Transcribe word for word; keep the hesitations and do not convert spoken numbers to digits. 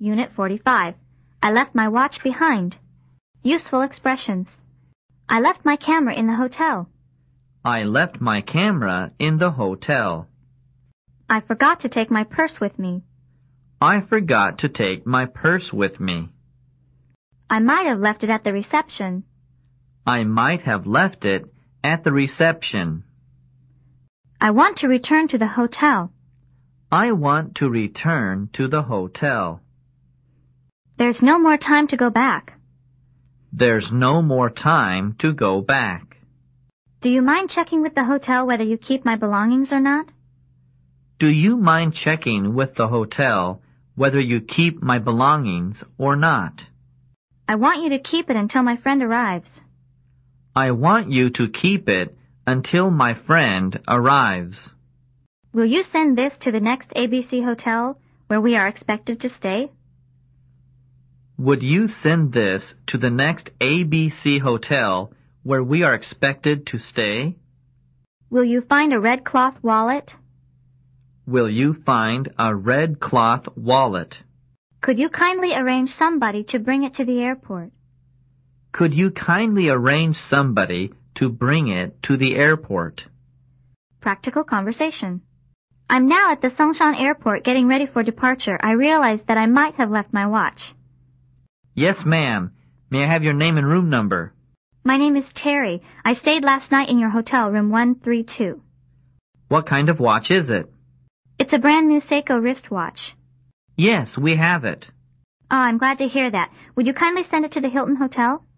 Unit forty-five. I left my watch behind. Useful expressions. I left my camera in the hotel. I left my camera in the hotel. I forgot to take my purse with me. I forgot to take my purse with me. I might have left it at the reception. I might have left it at the reception. I want to return to the hotel. I want to return to the hotel. There's no more time to go back. There's no more time to go back. Do you mind checking with the hotel whether you keep my belongings or not? Do you mind checking with the hotel whether you keep my belongings or not? I want you to keep it until my friend arrives. I want you to keep it until my friend arrives. Will you send this to the next A B C hotel where we are expected to stay? Would you send this to the next A B C hotel where we are expected to stay? Will you find a red cloth wallet? Will you find a red cloth wallet? Could you kindly arrange somebody to bring it to the airport? Could you kindly arrange somebody to bring it to the airport? Practical conversation. I'm now at the Songshan Airport getting ready for departure. I realized that I might have left my watch. Yes, ma'am. May I have your name and room number? My name is Terry. I stayed last night in your hotel, room one three two. What kind of watch is it? It's a brand new Seiko wristwatch. Yes, we have it. Oh, I'm glad to hear that. Would you kindly send it to the Hilton Hotel?